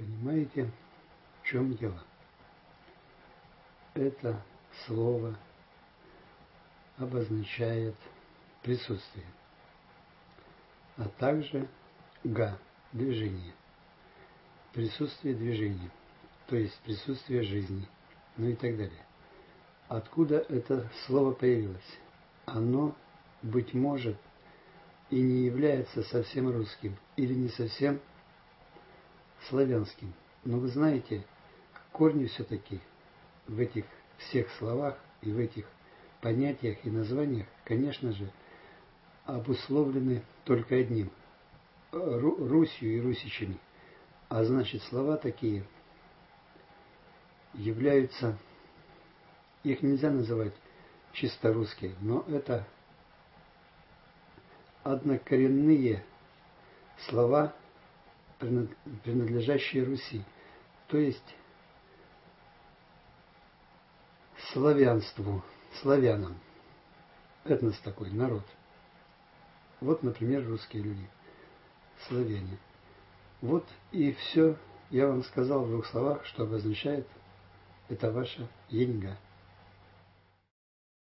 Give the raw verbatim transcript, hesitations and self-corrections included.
Понимаете, в чем дело? Это слово обозначает присутствие, а также га – движение, присутствие движения, то есть присутствие жизни, ну и так далее. Откуда это слово появилось? Оно, быть может, и не является совсем русским или не совсем славянским. Но вы знаете, корни все-таки в этих всех словах и в этих понятиях и названиях, конечно же, обусловлены только одним – Русью и русичами. А значит, слова такие являются, их нельзя называть чисто русские, но это однокоренные слова, принадлежащие Руси, то есть славянству, славянам. Этнос такой, народ. Вот, например, русские люди, славяне. Вот и все, я вам сказал в двух словах, что обозначает это ваша еньга.